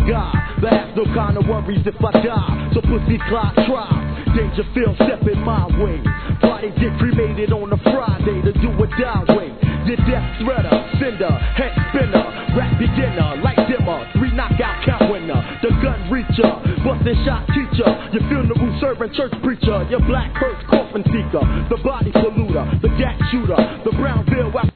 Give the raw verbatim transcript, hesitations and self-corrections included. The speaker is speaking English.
God, but have no kind of worries if I die. So pussy clock tribe, Dangerfield stepping my way. Body get cremated on a Friday to do a die way. Your death threader, sender, head spinner, rap beginner, light dimmer, three knockout count winner, the gun reacher, bustin' shot teacher, your funeral servant church preacher, your black hearse coffin seeker, the body polluter, the gas shooter, the Brownville